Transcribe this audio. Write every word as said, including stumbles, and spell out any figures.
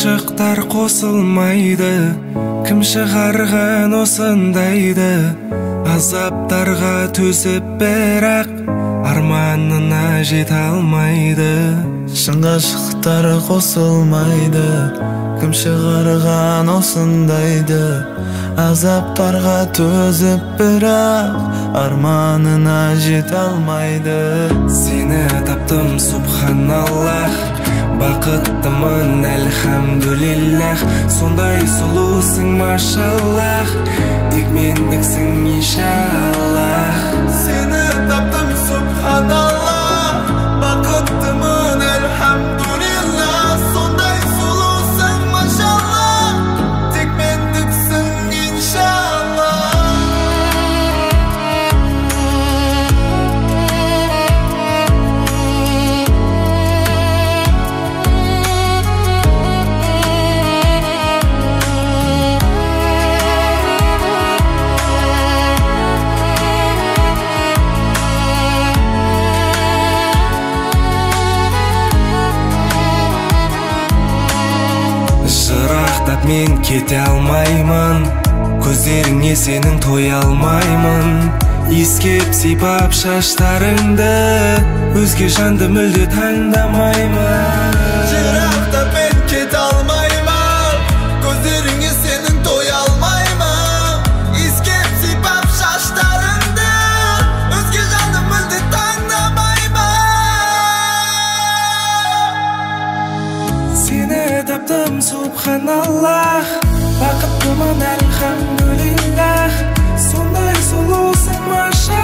Кыйынчыктар косулмайды, ким чыгарган осундайды? Азаптарга төзүп бирак арманына жете алмайды. Шын гашыктар косулмайды, ким чыгарган осундайды? Азаптарга төзүп бирак арманына жете алмайды. Сени таптым, субханаллах, бакыттымын, элхамдулиллах. Сондай сулуусуң, машаллах, тик мендиксиң, иншаллах. Сени таптым, субханаллах, бакыттымын, элхамдулиллах. Сондай сулуусуң, машаллах, тик мендиксиң, иншаллах. Жырактап мен кете алмаймын, көздеріңе сенің той алмаймын. Искеп сипап шаштарыңды, өзге жанды мүлде таңдамаймын. Жырақтап мен кете алмаймын, көздеріңе сенің той алмаймын. Искеп сипап шаштарыңды, өзге жанды мүлде таңдамаймын. Сені таптым, субханаллах, бақыттымын, элхамдулиллах. Сондай сұлусың, маша